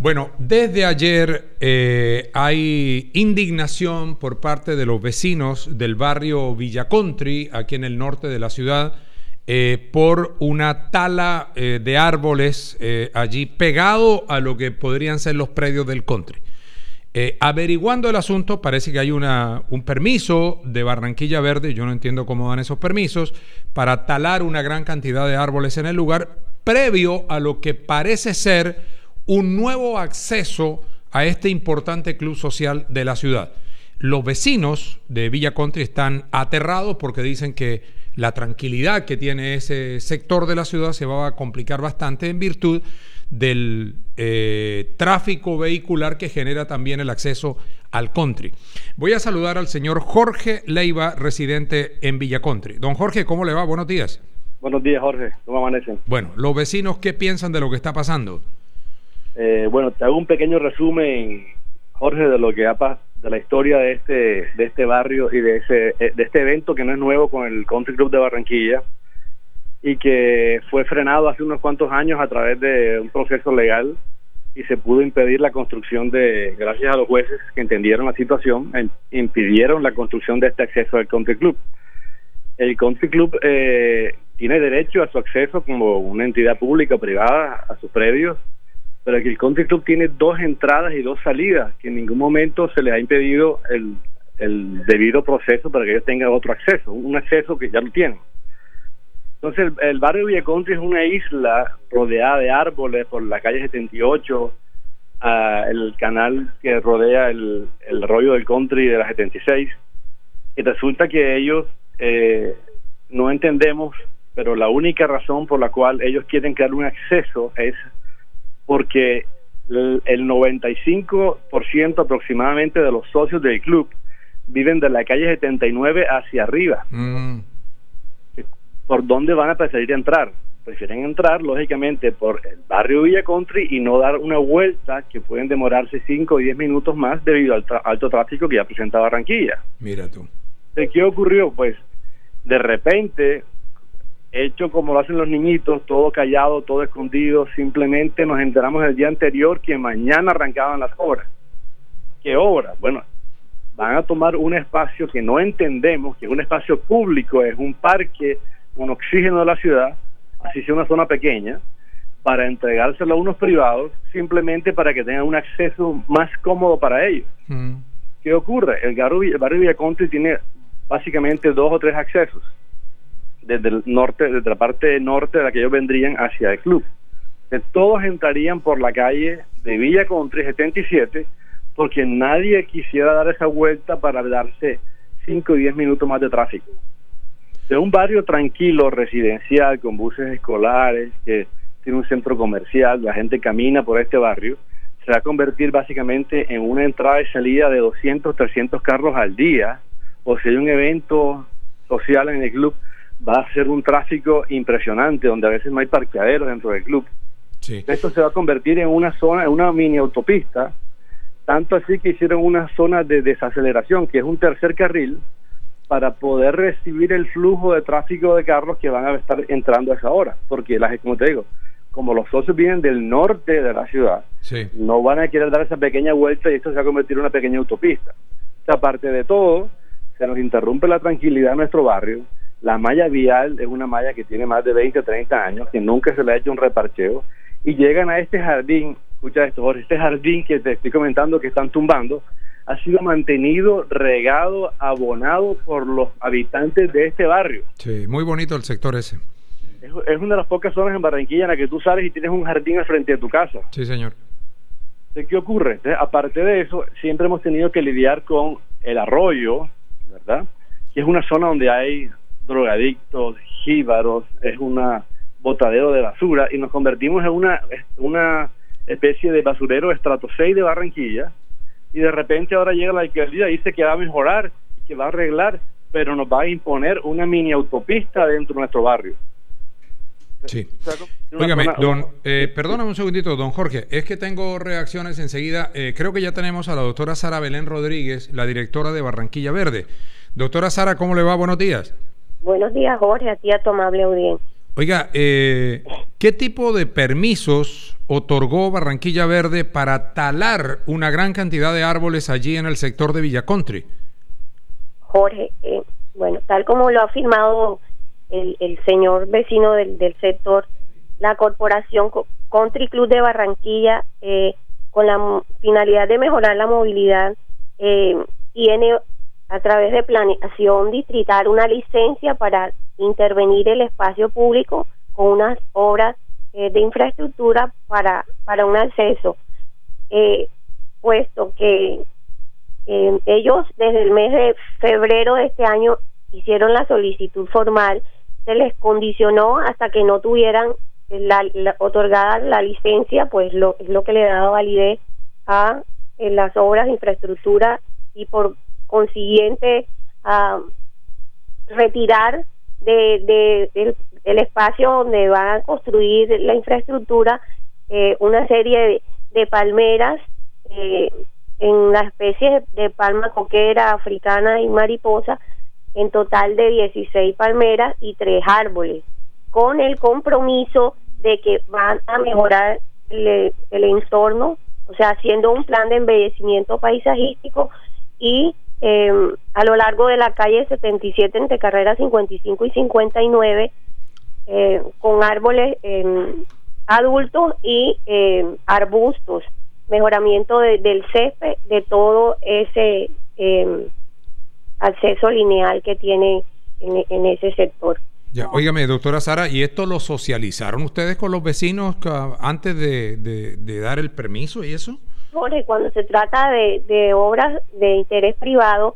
Bueno, desde ayer hay indignación por parte de los vecinos del barrio Villa Country, aquí en el norte de la ciudad, por una tala de árboles allí pegado a lo que podrían ser los predios del country. Averiguando el asunto, parece que hay un permiso de Barranquilla Verde, yo no entiendo cómo dan esos permisos, para talar una gran cantidad de árboles en el lugar, previo a lo que parece ser un nuevo acceso a este importante club social de la ciudad. Los vecinos de Villa Country están aterrados porque dicen que la tranquilidad que tiene ese sector de la ciudad se va a complicar bastante en virtud del tráfico vehicular que genera también el acceso al country. Voy a saludar al señor Jorge Leiva, residente en Villa Country. Don Jorge, ¿cómo le va? Buenos días. Buenos días, Jorge. ¿Cómo amanecen? Bueno, los vecinos, ¿qué piensan de lo que está pasando? Bueno, te hago un pequeño resumen, Jorge, de lo que de la historia de este barrio y de este evento que no es nuevo con el Country Club de Barranquilla y que fue frenado hace unos cuantos años a través de un proceso legal y se pudo impedir la construcción gracias a los jueces que entendieron la situación, impidieron la construcción de este acceso al Country Club. El Country Club tiene derecho a su acceso como una entidad pública o privada a sus predios, pero aquí el Country Club tiene 2 entradas y 2 salidas, que en ningún momento se les ha impedido el debido proceso para que ellos tengan otro acceso, un acceso que ya lo tienen. Entonces el barrio Villa Country es una isla rodeada de árboles por la calle 78, el canal que rodea el arroyo del Country de la 76, y resulta que ellos no entendemos, pero la única razón por la cual ellos quieren crear un acceso es porque el 95% aproximadamente de los socios del club viven de la calle 79 hacia arriba. ¿Por dónde van a preferir entrar? Prefieren entrar, lógicamente, por el barrio Villa Country y no dar una vuelta que pueden demorarse 5 o 10 minutos más debido al alto tráfico que ya presenta Barranquilla. Mira tú. ¿Qué ocurrió? Pues, de repente, hecho como lo hacen los niñitos, todo callado, todo escondido, simplemente nos enteramos el día anterior que mañana arrancaban las obras. ¿Qué obras? Bueno, van a tomar un espacio que no entendemos, que es un espacio público, es un parque, un oxígeno de la ciudad, así sea una zona pequeña, para entregárselo a unos privados, simplemente para que tengan un acceso más cómodo para ellos. ¿Qué ocurre? El barrio Villa Country tiene básicamente 2 o 3 accesos desde el norte, desde la parte norte de la que ellos vendrían hacia el club. Todos entrarían por la calle de Villa Country 77 porque nadie quisiera dar esa vuelta para darse 5 o 10 minutos más de tráfico. De un barrio tranquilo, residencial, con buses escolares, que tiene un centro comercial, la gente camina por este barrio, se va a convertir básicamente en una entrada y salida de 200, 300 carros al día, o si hay un evento social en el club, va a ser un tráfico impresionante, donde a veces no hay parqueaderos dentro del club. Sí. Esto se va a convertir en una zona, en una mini autopista, tanto así que hicieron una zona de desaceleración, que es un tercer carril, para poder recibir el flujo de tráfico de carros que van a estar entrando a esa hora, porque como te digo, como los socios vienen del norte de la ciudad, sí, no van a querer dar esa pequeña vuelta y esto se va a convertir en una pequeña autopista. O sea, aparte de todo, se nos interrumpe la tranquilidad en nuestro barrio. La malla vial es una malla que tiene más de 20, 30 años, que nunca se le ha hecho un reparcheo, y llegan a este jardín, escucha esto, Jorge, este jardín que te estoy comentando que están tumbando, ha sido mantenido, regado, abonado por los habitantes de este barrio. Sí, muy bonito el sector ese. Es una de las pocas zonas en Barranquilla en la que tú sales y tienes un jardín al frente de tu casa. Sí, señor. ¿Qué ocurre? Entonces, aparte de eso, siempre hemos tenido que lidiar con el arroyo, ¿verdad? Que es una zona donde hay drogadictos, jíbaros, es una botadero de basura, y nos convertimos en una especie de basurero estrato 6 de Barranquilla, y de repente ahora llega la alcaldía y dice que va a mejorar, que va a arreglar, pero nos va a imponer una mini autopista dentro de nuestro barrio. Sí. Óigame, perdóname un segundito, don Jorge, es que tengo reacciones enseguida. Creo que ya tenemos a la doctora Sara Belén Rodríguez, la directora de Barranquilla Verde. Doctora Sara, ¿cómo le va? Buenos días. Buenos días, Jorge, a ti, a tu amable audiencia. Oiga, ¿qué ¿Qué tipo de permisos otorgó Barranquilla Verde para talar una gran cantidad de árboles allí en el sector de Villa Country? Jorge, bueno, tal como lo ha afirmado el señor vecino del sector, la corporación Country Club de Barranquilla, con la finalidad de mejorar la movilidad, tiene a través de planeación distrital una licencia para intervenir el espacio público con unas obras de infraestructura para un acceso, puesto que ellos desde el mes de febrero de este año hicieron la solicitud formal, se les condicionó hasta que no tuvieran otorgada la licencia, pues es lo que le daba validez a las obras de infraestructura y por consiguiente a retirar del espacio donde van a construir la infraestructura una serie de palmeras en la especie de palma coquera, africana y mariposa, en total de 16 palmeras y 3 árboles, con el compromiso de que van a mejorar el entorno, o sea, haciendo un plan de embellecimiento paisajístico y a lo largo de la calle 77 entre carreras 55 y 59 con árboles adultos y arbustos, mejoramiento del césped, de todo ese acceso lineal que tiene en ese sector. Ya, óigame, doctora Sara, ¿y esto lo socializaron ustedes con los vecinos antes de dar el permiso y eso? Jorge, cuando se trata de obras de interés privado,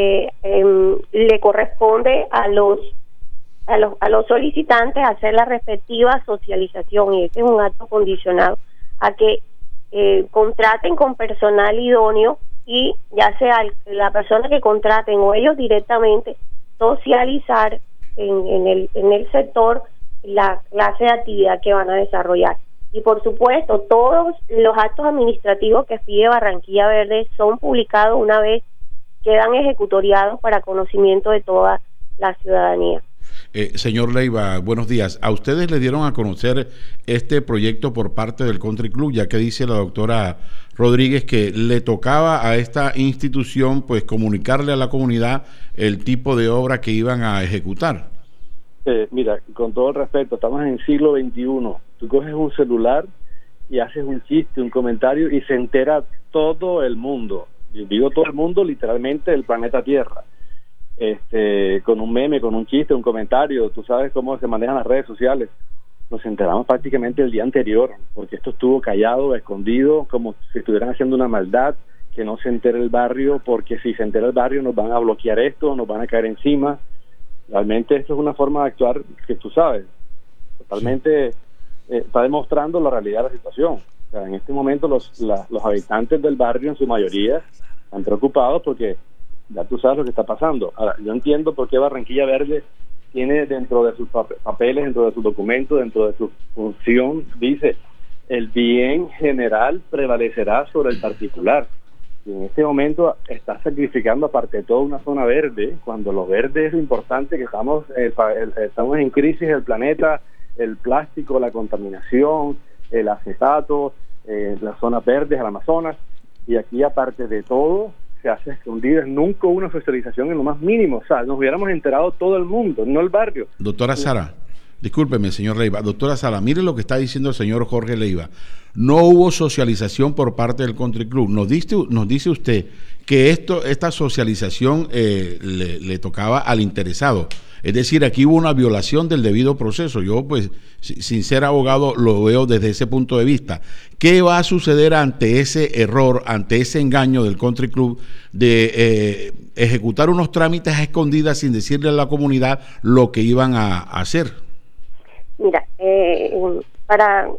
le corresponde a los solicitantes hacer la respectiva socialización, y este es un acto condicionado a que contraten con personal idóneo, y ya sea la persona que contraten o ellos directamente socializar en el sector la clase de actividad que van a desarrollar. Y por supuesto, todos los actos administrativos que pide Barranquilla Verde son publicados una vez quedan ejecutoriados para conocimiento de toda la ciudadanía. Señor Leiva, buenos días. ¿A ustedes le dieron a conocer este proyecto por parte del Country Club, ya que dice la doctora Rodríguez que le tocaba a esta institución pues comunicarle a la comunidad el tipo de obra que iban a ejecutar? Mira, con todo el respeto, estamos en el siglo XXI. Tú coges un celular y haces un chiste, un comentario y se entera todo el mundo. Y digo todo el mundo, literalmente el planeta Tierra. Con un meme, con un chiste, un comentario, tú sabes cómo se manejan las redes sociales. Nos enteramos prácticamente el día anterior, porque esto estuvo callado, escondido, como si estuvieran haciendo una maldad, que no se entere el barrio, porque si se entera el barrio nos van a bloquear esto, nos van a caer encima. Realmente esto es una forma de actuar que tú sabes, totalmente está demostrando la realidad de la situación. O sea, en este momento los habitantes del barrio en su mayoría están preocupados porque ya tú sabes lo que está pasando. Ahora, yo entiendo por qué Barranquilla Verde tiene dentro de sus papeles, dentro de sus documentos, dentro de su función, dice, el bien general prevalecerá sobre el particular. Y en este momento está sacrificando aparte de todo una zona verde, cuando lo verde es lo importante, que estamos en crisis el planeta, el plástico, la contaminación, el acetato, las zonas verdes, el Amazonas, y aquí aparte de todo se hace escondidas, nunca hubo una socialización en lo más mínimo, o sea, nos hubiéramos enterado todo el mundo, no el barrio. Doctora Sara, discúlpeme, señor Leiva. Doctora Sara, mire lo que está diciendo el señor Jorge Leiva. No hubo socialización por parte del Country Club. Nos dice usted que esta socialización le tocaba al interesado. Es decir, aquí hubo una violación del debido proceso. Yo, pues, sin ser abogado, lo veo desde ese punto de vista. ¿Qué va a suceder ante ese error, ante ese engaño del Country Club de ejecutar unos trámites a escondidas sin decirle a la comunidad lo que iban a hacer? Mira, para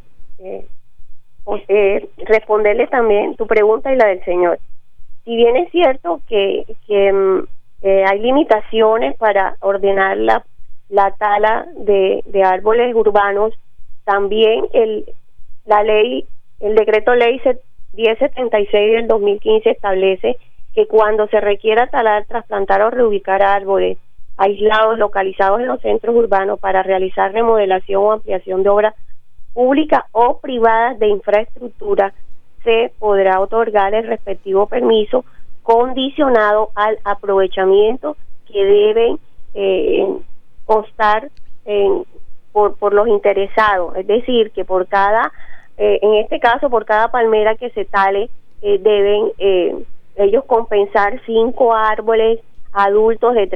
responderle también tu pregunta y la del señor, si bien es cierto que hay limitaciones para ordenar la tala de árboles urbanos, también el decreto ley 1076 del 2015 establece que cuando se requiera talar, trasplantar o reubicar árboles aislados localizados en los centros urbanos para realizar remodelación o ampliación de obras públicas o privadas de infraestructura, se podrá otorgar el respectivo permiso condicionado al aprovechamiento que deben constar por los interesados. Es decir, que por cada, en este caso, por cada palmera que se tale, deben ellos compensar 5 árboles adultos de